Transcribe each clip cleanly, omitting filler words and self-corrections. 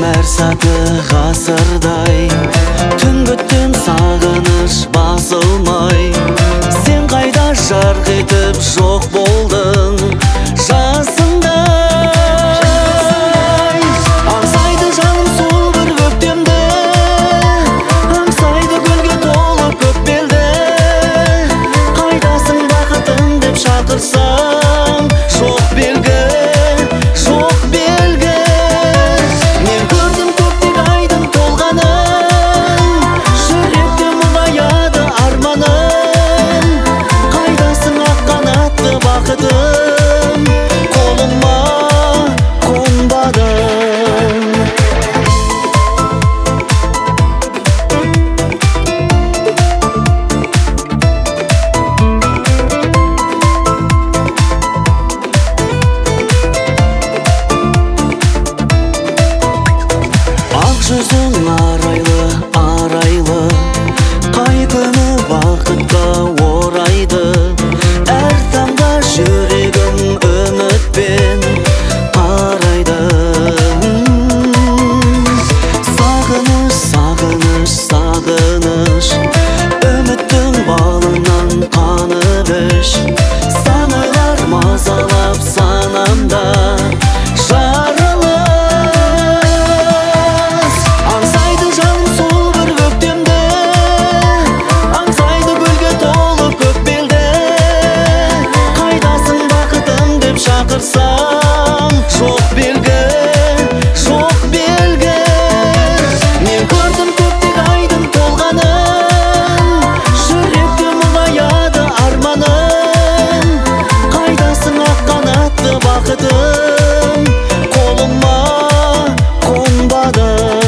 әр саты ғасырдай, түнгіттен сағыныш басылмай. Сен қайда жарқ етіп жоқ болдың жасындай. Аңсайды жаным сол бір көктемді, аңсайды гүлге толы көк белді. Қайдасың бақытым деп шақырсам, жоқ белгі, жоқ белгі. Мен көрдім көктегі айдың толғанын, жүректе мұңаяды арманым. Қайдасың ақ қанатты бақытым, қолыма қонбады. Ақ жүзің арайлы, арайлы, қай күні бақытқа орайды. Әр таңда жүрегім үмітпен қарайды. Сағыныш, сағыныш, сағыныш, үміттің балынан қанып іш. Саналар мазалап санамда жарылыс. Аңсайды жаным сол бір көктемді, аңсайды гүлге толы көк белді. Қайдасың бақытым деп шақырсам, жоқ белгі, жоқ белгі. Мен көрдім көктегі айдың толғанын, жүректе мұңаяды арманым. Қайдасың ақ қанатты бақытым, қолыма қонбады.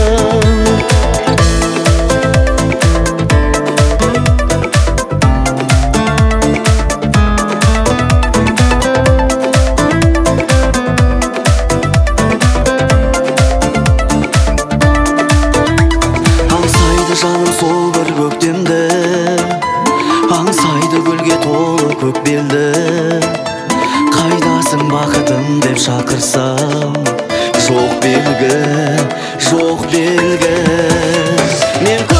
Аңсайды жаным сол бір көктемді, аңсайды гүлге толы көк белді. Қайдасың бақытым деп шақырсам, жоқ белгі, жоқ белгі. Мен